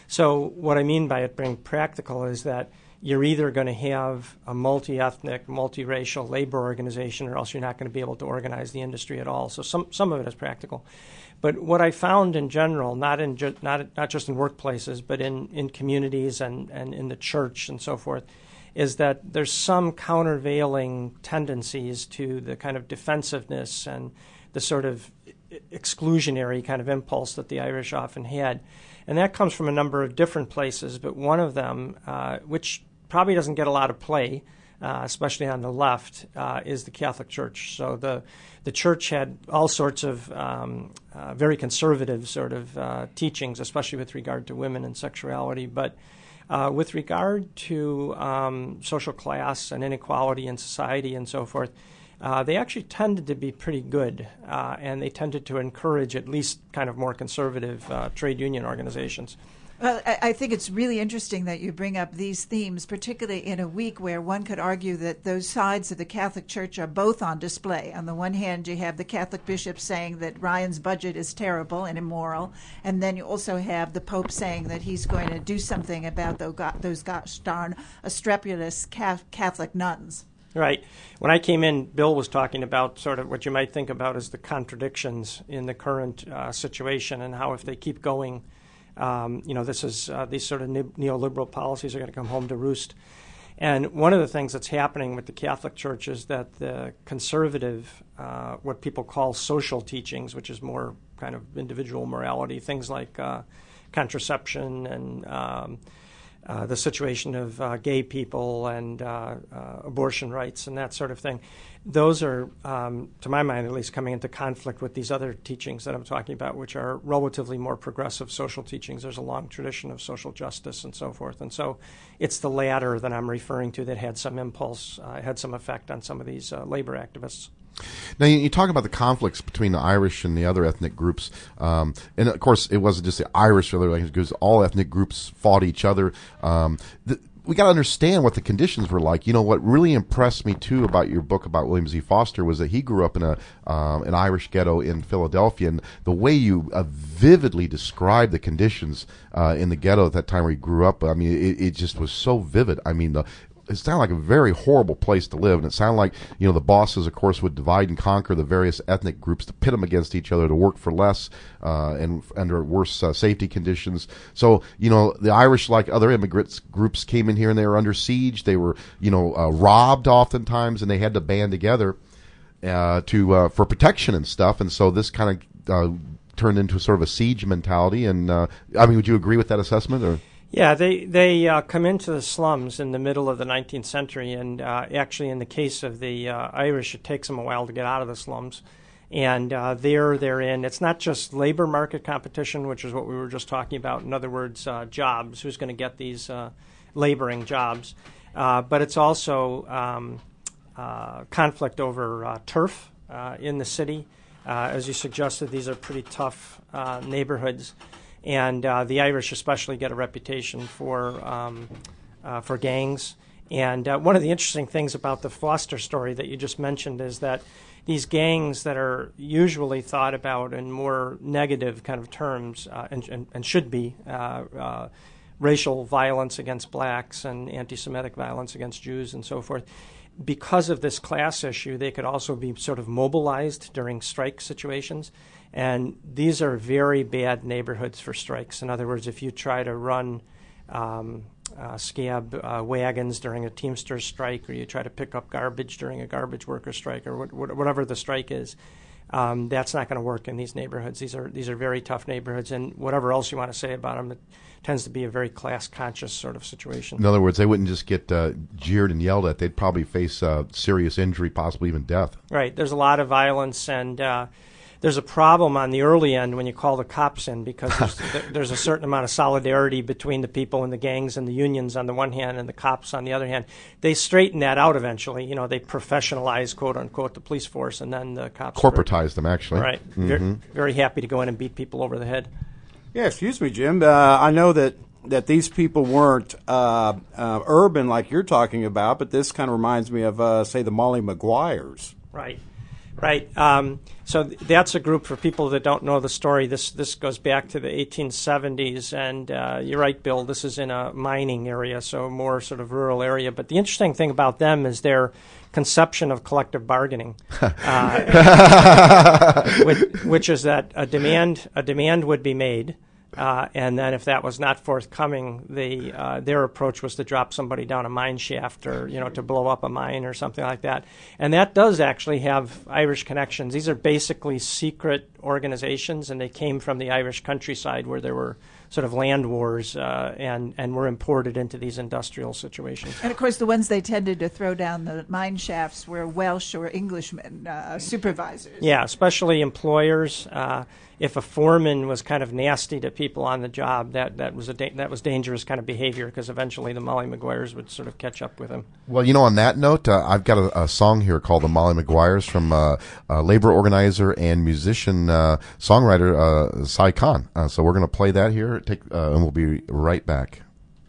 So what I mean by it being practical is that you're either going to have a multi-ethnic, multiracial labor organization, or else you're not going to be able to organize the industry at all. So some some of it is practical. But what I found in general, not in ju- not not just in workplaces, but in, in communities and, and in the church and so forth, is that there's some countervailing tendencies to the kind of defensiveness and the sort of exclusionary kind of impulse that the Irish often had. And that comes from a number of different places, but one of them, uh, which probably doesn't get a lot of play, uh, especially on the left, uh, is the Catholic Church. So the the church had all sorts of um, uh, very conservative sort of uh, teachings, especially with regard to women and sexuality, but uh, with regard to um, social class and inequality in society and so forth, Uh, they actually tended to be pretty good, uh, and they tended to encourage at least kind of more conservative uh, trade union organizations. Well, I, I think it's really interesting that you bring up these themes, particularly in a week where one could argue that those sides of the Catholic Church are both on display. On the one hand, you have the Catholic bishops saying that Ryan's budget is terrible and immoral, and then you also have the Pope saying that he's going to do something about those gosh darn scrupulous Catholic nuns. Right. When I came in, Bill was talking about sort of what you might think about as the contradictions in the current uh, situation, and how if they keep going, um, you know, this is uh, these sort of ne- neoliberal policies are going to come home to roost. And one of the things that's happening with the Catholic Church is that the conservative, uh, what people call social teachings, which is more kind of individual morality, things like uh, contraception and um, Uh, the situation of uh, gay people and uh, uh, abortion rights and that sort of thing. Those are, um, to my mind at least, coming into conflict with these other teachings that I'm talking about, which are relatively more progressive social teachings. There's a long tradition of social justice and so forth. And so it's the latter that I'm referring to that had some impulse, uh, had some effect on some of these uh, labor activists. Now, you, you talk about the conflicts between the Irish and the other ethnic groups. Um, and, of course, it wasn't just the Irish, because all ethnic groups fought each other. Um, the, we got to understand what the conditions were like. You know, what really impressed me, too, about your book about William Z. Foster was that he grew up in a um, an Irish ghetto in Philadelphia. And the way you uh, vividly described the conditions uh, in the ghetto at that time where he grew up, I mean, it, it just was so vivid. I mean, the it sounded like a very horrible place to live, and it sounded like, you know, the bosses, of course, would divide and conquer the various ethnic groups to pit them against each other to work for less uh, and under worse uh, safety conditions. So, you know, the Irish, like other immigrants groups, came in here and they were under siege. They were, you know, uh, robbed oftentimes, and they had to band together. uh, to uh, for protection and stuff, and so this kind of uh, turned into sort of a siege mentality. And uh, I mean, would you agree with that assessment? Or yeah, they they uh, come into the slums in the middle of the nineteenth century, and uh, actually, in the case of the uh, Irish, it takes them a while to get out of the slums. And uh, there they're in. It's not just labor market competition, which is what we were just talking about. In other words, uh, jobs. Who's going to get these uh, laboring jobs? Uh, but it's also um, uh, conflict over uh, turf uh, in the city. Uh, as you suggested, these are pretty tough uh, neighborhoods, and uh, the Irish especially get a reputation for um, uh, for gangs. And uh, one of the interesting things about the Foster story that you just mentioned is that these gangs that are usually thought about in more negative kind of terms, uh, and, and, and should be, uh, uh, racial violence against blacks and anti-Semitic violence against Jews and so forth, because of this class issue, they could also be sort of mobilized during strike situations. And these are very bad neighborhoods for strikes. In other words, if you try to run um, uh, scab uh, wagons during a Teamsters strike, or you try to pick up garbage during a garbage worker strike, or wh- wh- whatever the strike is, um, that's not going to work in these neighborhoods. These are these are very tough neighborhoods, and whatever else you want to say about them, it tends to be a very class-conscious sort of situation. In other words, they wouldn't just get uh, jeered and yelled at. They'd probably face uh, serious injury, possibly even death. Right. There's a lot of violence, and uh, there's a problem on the early end when you call the cops in, because there's, there's a certain amount of solidarity between the people in the gangs and the unions on the one hand and the cops on the other hand. They straighten that out eventually. You know, they professionalize, quote-unquote, the police force, and then the cops... Corporatize them, actually. Right. Mm-hmm. Very, very happy to go in and beat people over the head. Yeah, excuse me, Jim. Uh, I know that, that these people weren't uh, uh, urban like you're talking about, but this kind of reminds me of, uh, say, the Molly Maguires. Right, right. Um, so th- that's a group for people that don't know the story. This this goes back to the eighteen seventies, and uh, you're right, Bill. This is in a mining area, so more sort of rural area. But the interesting thing about them is their conception of collective bargaining, uh, which, which is that a demand a demand would be made, uh, and then if that was not forthcoming, the uh, their approach was to drop somebody down a mine shaft, or you know, to blow up a mine or something like that. And that does actually have Irish connections. These are basically secret organizations, and they came from the Irish countryside where there were sort of land wars, uh, and, and were imported into these industrial situations. And, of course, the ones they tended to throw down the mine shafts were Welsh or Englishmen, uh, supervisors. Yeah, especially employers. Uh, if a foreman was kind of nasty to people on the job, that, that was a da- that was dangerous kind of behavior, because eventually the Molly Maguires would sort of catch up with him. Well, you know, on that note, uh, I've got a, a song here called "The Molly Maguires" from uh, uh, labor organizer and musician uh, songwriter uh, Cy Khan. Uh, so we're going to play that here, take, uh, and we'll be right back.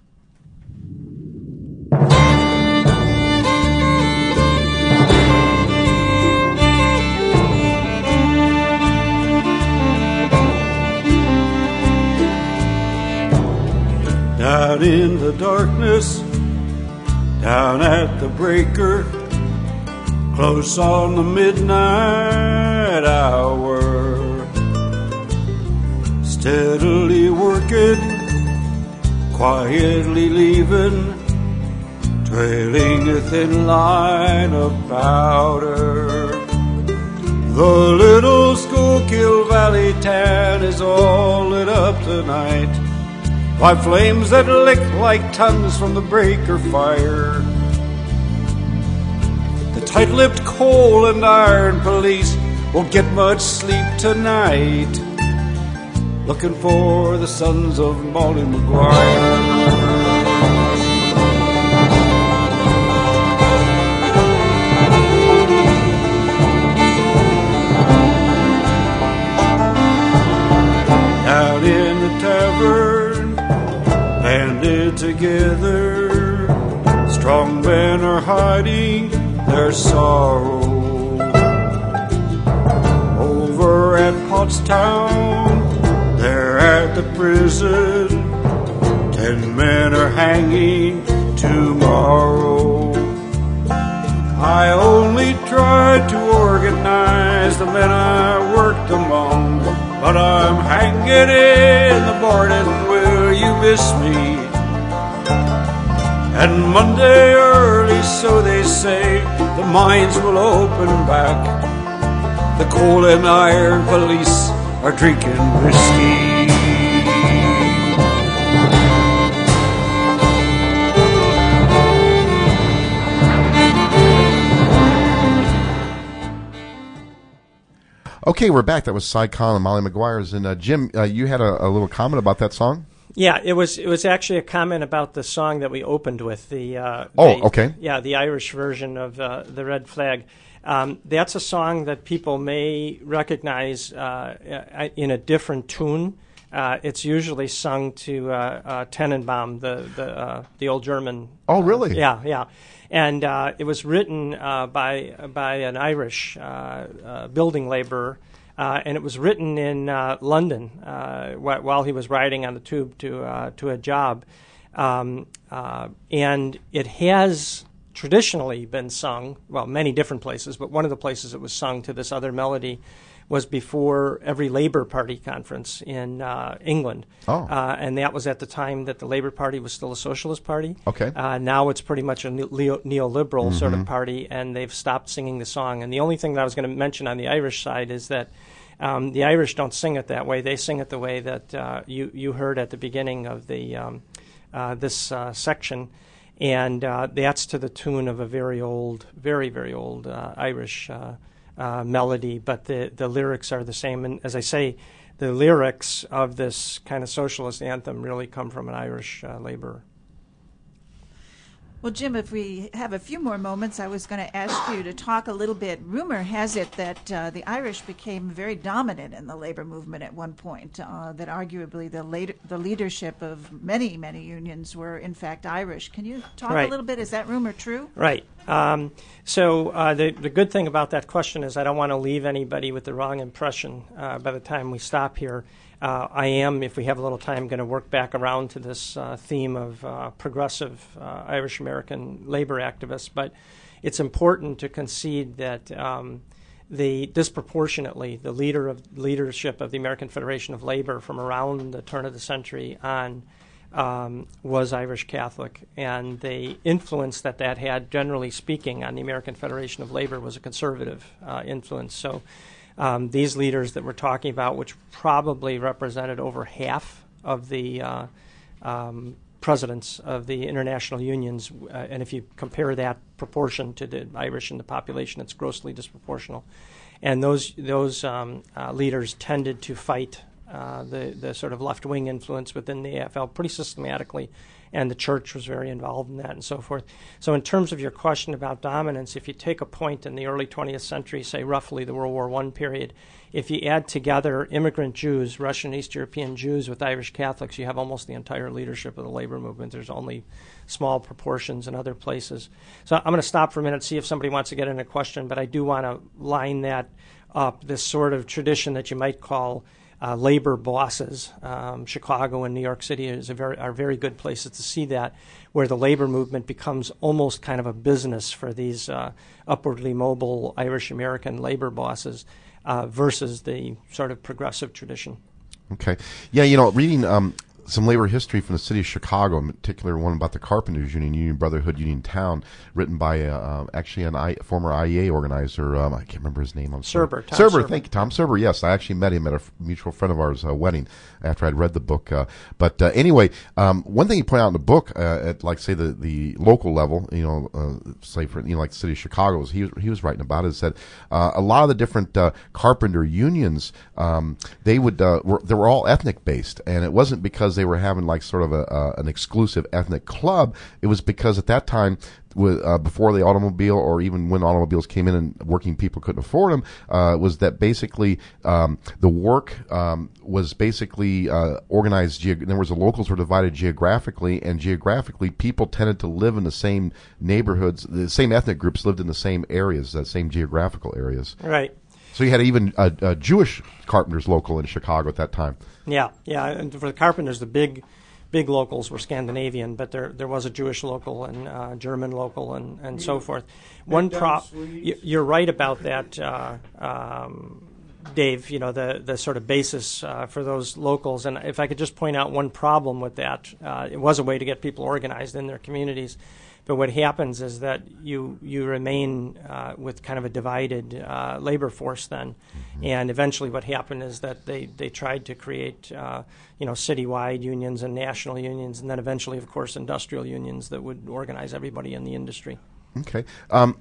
Down in the darkness, down at the breaker, close on the midnight hour, steadily working, quietly leaving, trailing a thin line of powder. The little Schuylkill Valley town is all lit up tonight by flames that lick like tongues from the breaker fire. The tight-lipped coal and iron police won't get much sleep tonight, looking for the sons of Molly Maguire. Out in the tavern, banded together, strong men are hiding their sorrow. Over at Pottstown, they're at the prison, ten men are hanging tomorrow. I only tried to organize the men I worked among, but I'm hanging in the morning, will you miss me? And Monday early eventually, so they say, the mines will open back. The coal and iron police are drinking whiskey. Okay, we're back. That was Cy Kahn and Molly Maguires. And uh, Jim, uh, you had a, a little comment about that song? Yeah, it was it was actually a comment about the song that we opened with. The uh, Oh, the, okay. Yeah, the Irish version of uh, The Red Flag. Um, that's a song that people may recognize uh, in a different tune. Uh, it's usually sung to uh, uh, Tannenbaum, the the, uh, the old German. Oh, really? Uh, yeah, yeah. And uh, it was written uh, by by an Irish uh, uh, building laborer, uh, and it was written in uh, London uh, wh- while he was riding on the tube to uh, to a job, um, uh, and it has traditionally been sung, well, many different places, but one of the places it was sung to this other melody was before every Labour Party conference in uh, England. Oh. Uh, and that was at the time that the Labour Party was still a socialist party. Okay. Uh, now it's pretty much a neo- neoliberal Mm-hmm. sort of party, and they've stopped singing the song. And the only thing that I was going to mention on the Irish side is that um, the Irish don't sing it that way. They sing it the way that uh, you, you heard at the beginning of the um, uh, this uh, section. And uh, that's to the tune of a very old, very, very old uh, Irish uh, uh, melody, but the, the lyrics are the same. And as I say, the lyrics of this kind of socialist anthem really come from an Irish uh, laborer. Well, Jim, if we have a few more moments, I was going to ask you to talk a little bit. Rumor has it that uh, the Irish became very dominant in the labor movement at one point, uh, that arguably the, later, the leadership of many, many unions were, in fact, Irish. Can you talk Right. a little bit? Is that rumor true? Right. Um, so uh, the, the good thing about that question is I don't want to leave anybody with the wrong impression uh, by the time we stop here. Uh, I am, if we have a little time, going to work back around to this uh, theme of uh, progressive uh, Irish-American labor activists. But it's important to concede that um, the disproportionately the leader of leadership of the American Federation of Labor from around the turn of the century on um, was Irish Catholic, and the influence that that had, generally speaking, on the American Federation of Labor was a conservative uh, influence. So. Um, these leaders that we're talking about, which probably represented over half of the uh, um, presidents of the international unions, uh, and if you compare that proportion to the Irish in the population, it's grossly disproportional. And those those um, uh, leaders tended to fight uh, the the sort of left wing influence within the A F L pretty systematically, and the church was very involved in that and so forth. So in terms of your question about dominance, if you take a point in the early twentieth century, say roughly the World War One period, if you add together immigrant Jews, Russian East European Jews with Irish Catholics, you have almost the entire leadership of the labor movement. There's only small proportions in other places. So I'm going to stop for a minute, see if somebody wants to get in a question, but I do want to line that up, this sort of tradition that you might call Uh, labor bosses. Um, Chicago and New York City is a very, are very good places to see that, where the labor movement becomes almost kind of a business for these uh, upwardly mobile Irish-American labor bosses uh, versus the sort of progressive tradition. Okay. Yeah, you know, reading um, some labor history from the city of Chicago, in particular one about the Carpenters Union, Union Brotherhood, Union Town, written by uh, uh, actually an I, former I E A organizer. Um, I can't remember his name. I'm sorry. Serber. Tom Serber, Serber. thank you, Tom Serber. Yes, I actually met him at a f- mutual friend of ours' uh, wedding after I'd read the book. Uh, but uh, anyway, um, one thing you point out in the book, uh, at like say the, the local level, you know, uh, say for you know like the city of Chicago, was he was, he was writing about it, is that uh, a lot of the different uh, carpenter unions, um, they would uh, were, they were all ethnic based, and it wasn't because they were having like sort of a, uh, an exclusive ethnic club. It was because at that time, with, uh, before the automobile, or even when automobiles came in and working people couldn't afford them, uh, was that basically um, the work um, was basically uh, organized. Geog- in other words, the locals were divided geographically, and geographically, people tended to live in the same neighborhoods. The same ethnic groups lived in the same areas, the same geographical areas. Right. So you had even uh, uh, Jewish carpenters local in Chicago at that time. Yeah, yeah. And for the carpenters, the big, big locals were Scandinavian, but there there was a Jewish local and uh, German local and, and so forth. One pro, you, you're right about that. Uh, um, Dave, you know, the, the sort of basis uh, for those locals. And if I could just point out one problem with that, uh, it was a way to get people organized in their communities. But what happens is that you you remain uh, with kind of a divided uh, labor force then. Mm-hmm. And eventually what happened is that they, they tried to create, uh, you know, citywide unions and national unions, and then eventually, of course, industrial unions that would organize everybody in the industry. Okay. Um,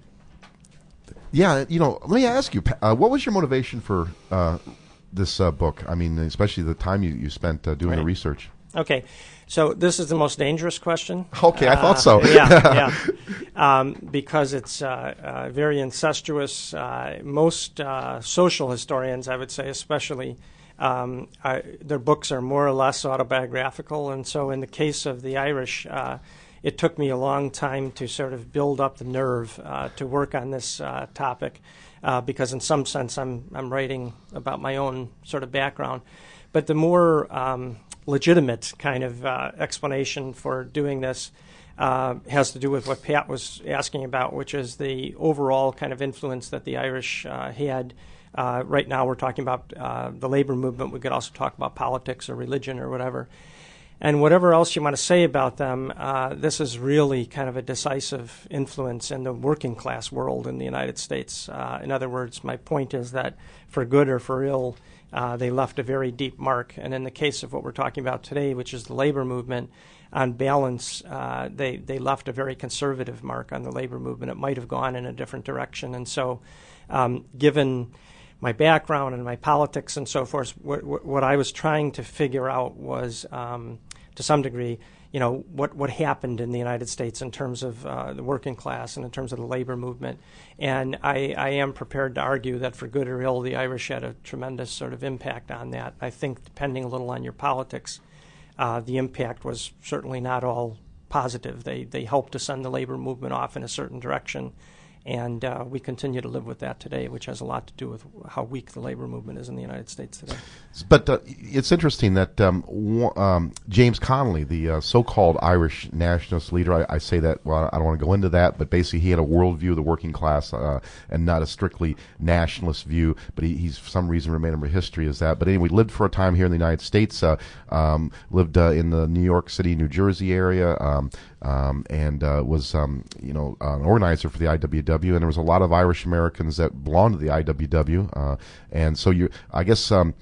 yeah, you know, let me ask you, uh, what was your motivation for uh, this uh, book? I mean, especially the time you, you spent uh, doing right. the research. Okay. So this is the most dangerous question. Okay, I uh, thought so. yeah, yeah. Um, because it's uh, uh, very incestuous. Uh, most uh, social historians, I would say especially, um, are, their books are more or less autobiographical. And so in the case of the Irish, uh, it took me a long time to sort of build up the nerve uh, to work on this uh, topic uh, because in some sense I'm, I'm writing about my own sort of background. But the more um, legitimate kind of uh, explanation for doing this uh, has to do with what Pat was asking about, which is the overall kind of influence that the Irish uh, had. Uh, right now we're talking about uh, the labor movement. We could also talk about politics or religion or whatever. And whatever else you want to say about them, uh, this is really kind of a decisive influence in the working class world in the United States. Uh, in other words, my point is that for good or for ill, Uh, they left a very deep mark. And in the case of what we're talking about today, which is the labor movement, on balance, uh, they, they left a very conservative mark on the labor movement. It might have gone in a different direction. And so um, given my background and my politics and so forth, what, what I was trying to figure out was, um, to some degree, you know, what, what happened in the United States in terms of uh, the working class and in terms of the labor movement. And I, I am prepared to argue that for good or ill, the Irish had a tremendous sort of impact on that. I think depending a little on your politics, uh, the impact was certainly not all positive. They, they helped to send the labor movement off in a certain direction. And uh, we continue to live with that today, which has a lot to do with how weak the labor movement is in the United States today. But uh, it's interesting that um, w- um, James Connolly, the uh, so-called Irish nationalist leader, I, I say that, well, I don't want to go into that, but basically he had a worldview of the working class uh, and not a strictly nationalist view, but he, he's for some reason remained in history as that. But anyway, lived for a time here in the United States, uh, um, lived uh, in the New York City, New Jersey area, um, um, and uh, was, um, you know, an organizer for the I W W, and there was a lot of Irish Americans that belonged to the I W W, uh, and so you, I guess, um,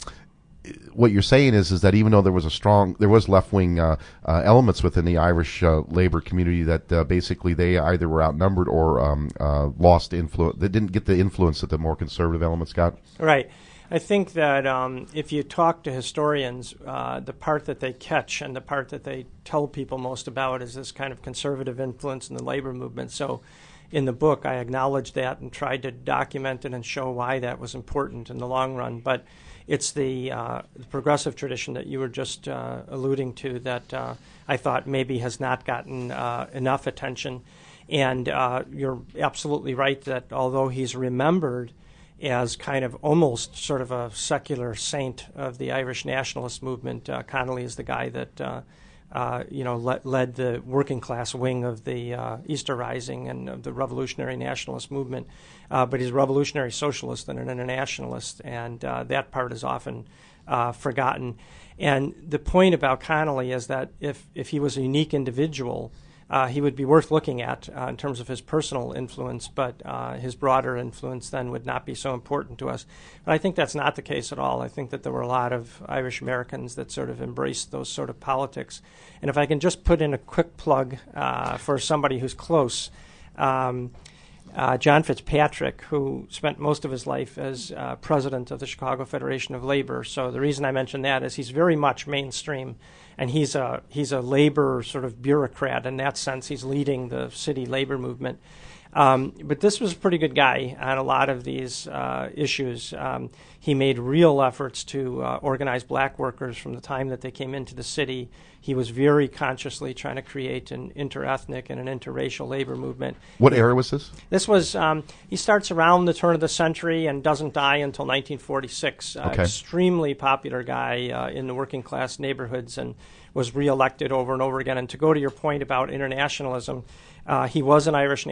what you're saying is is that even though there was a strong, there was left-wing uh, uh, elements within the Irish uh, labor community, that uh, basically they either were outnumbered or um, uh, lost influence. They didn't get the influence that the more conservative elements got. Right. I think that um, if you talk to historians, uh, the part that they catch and the part that they tell people most about is this kind of conservative influence in the labor movement. So in the book, I acknowledged that and tried to document it and show why that was important in the long run. But it's the, uh, the progressive tradition that you were just uh, alluding to that uh, I thought maybe has not gotten uh, enough attention. And uh, you're absolutely right that although he's remembered as kind of almost sort of a secular saint of the Irish nationalist movement, uh, Connolly is the guy that uh, uh, you know le- led the working class wing of the uh, Easter Rising and of the revolutionary nationalist movement. Uh, but he's a revolutionary socialist and an internationalist, and uh, that part is often uh, forgotten. And the point about Connolly is that if if he was a unique individual, Uh, he would be worth looking at uh, in terms of his personal influence, but uh, his broader influence then would not be so important to us. But I think that's not the case at all. I think that there were a lot of Irish Americans that sort of embraced those sort of politics. And if I can just put in a quick plug uh, for somebody who's close, um, uh, John Fitzpatrick, who spent most of his life as uh, president of the Chicago Federation of Labor. So the reason I mention that is he's very much mainstream. And he's a he's a labor sort of bureaucrat in that sense. He's leading the city labor movement. Um, but this was a pretty good guy on a lot of these uh, issues. Um, he made real efforts to uh, organize black workers from the time that they came into the city. He was very consciously trying to create an interethnic and an interracial labor movement. What era was this? This was, um, he starts around the turn of the century and doesn't die until nineteen forty-six. Uh, okay. Extremely popular guy uh, in the working class neighborhoods and was reelected over and over again. And to go to your point about internationalism, uh, he was an Irish